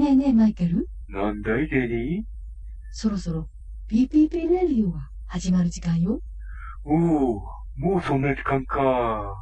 ねえねえマイケル、 なんだいレディー？ そろそろ PPP レディオが始まる時間よ。 おお、もうそんな時間か。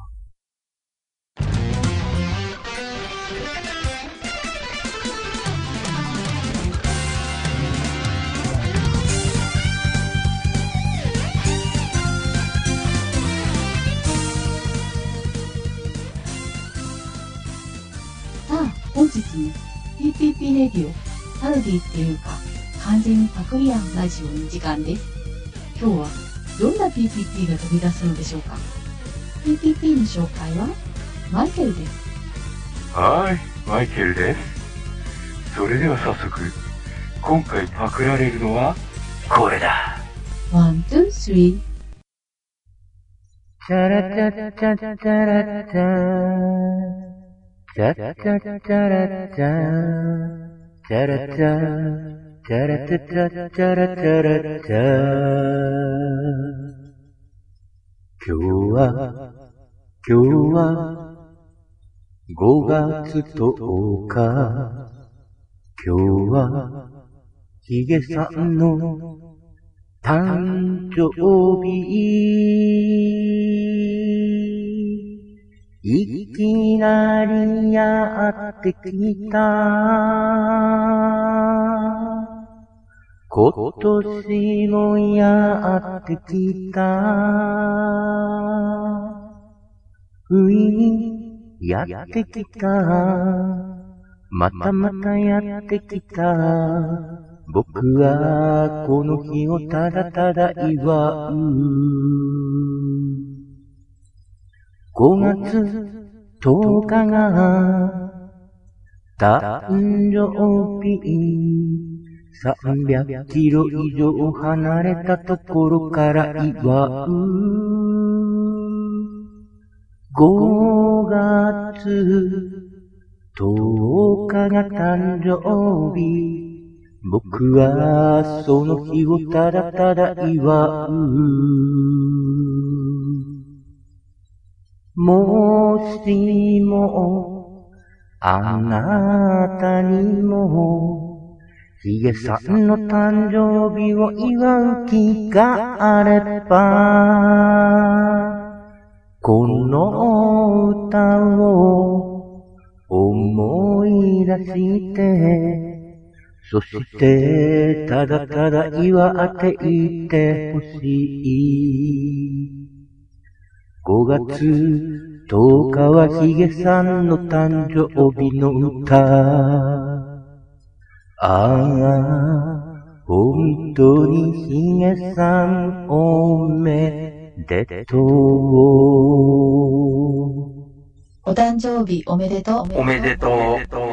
さあ、本日も PPP レディオパロディっていうか完全にパクリアンラジオの時間です。今日はどんな PPP が飛び出すのでしょうか。 PPP の紹介はマイケルです。 はーい、マイケルです。それでは早速、今回パクられるのはこれだ。 ワン、ツー、スリー。 チャラチャチャチャラチャチャチャチャチャラチャチャラチャチャラチャチャラチャチャチャラチャラチャ。今日は5月10日。今日はヒゲさんの誕生日。いきなりやってきた。今年もやってきた。不意にやってきた。またまたやってきた。僕はこの日をただただ祝う。5月10日が誕生日。300キロ以上離れたところから祝う。5月10日が誕生日。僕はその日をただただ祝う。もしもあなたにもヒゲさんの誕生日を祝う気があれば、この歌を思い出して、そしてただただ祝っていてほしい。5月10日はヒゲさんの誕生日の歌。ああ、本当にヒゲさんおめでとう。 お誕生日おめでとう。 おめでとう。